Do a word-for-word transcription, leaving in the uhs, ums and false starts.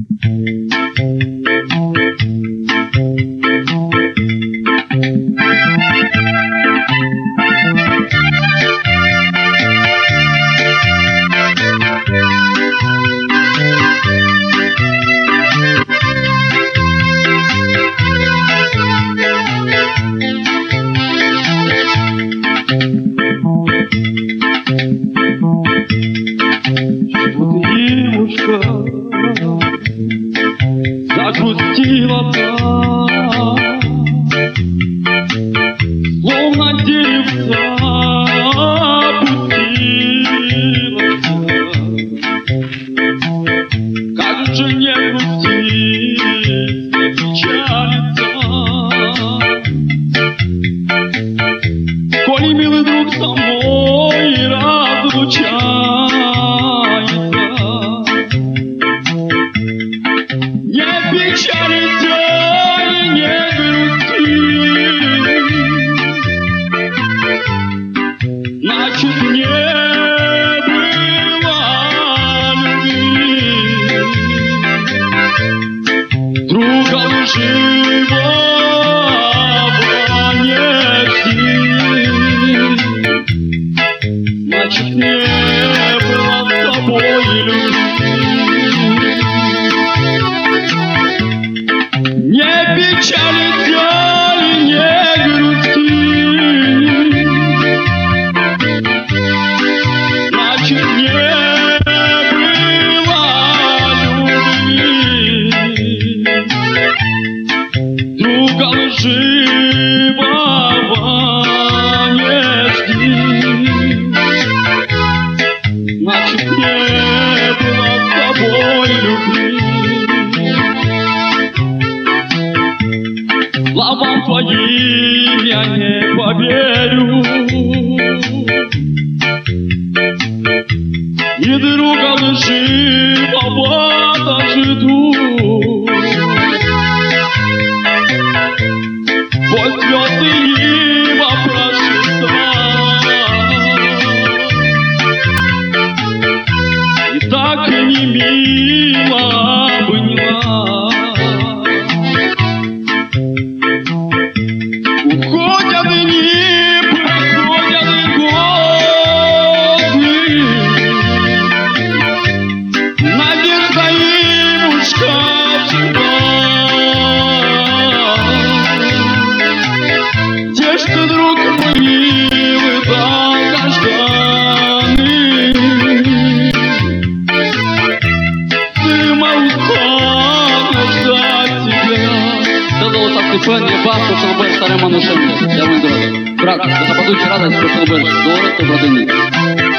Загрустила так, словно деревца опустилась. Как же не грустить, не печалиться, коли милый друг со мной разлучается. Не печалиться и не грусти, значит не было любви. Друга лживого не жди, значит не было с тобой любви. Не печалиться и не грусти, значит не было любви. Друга лживого не жди, значит не было с тобой любви. Словам твоим я не поверю, и друга лживого дожду. Вот звезды его прошептал, и так не мило обнял. Уходят дни, проходят годы, надежда ивушка жива. Где ж ты, друг мой милый, долгожданный? Ты молчал ждать тебя. Це золота стипендія Баску Шелбер Старий Манушенко. Я вам здоров'я. Брат, за западучу радость про Шелбер. До родини.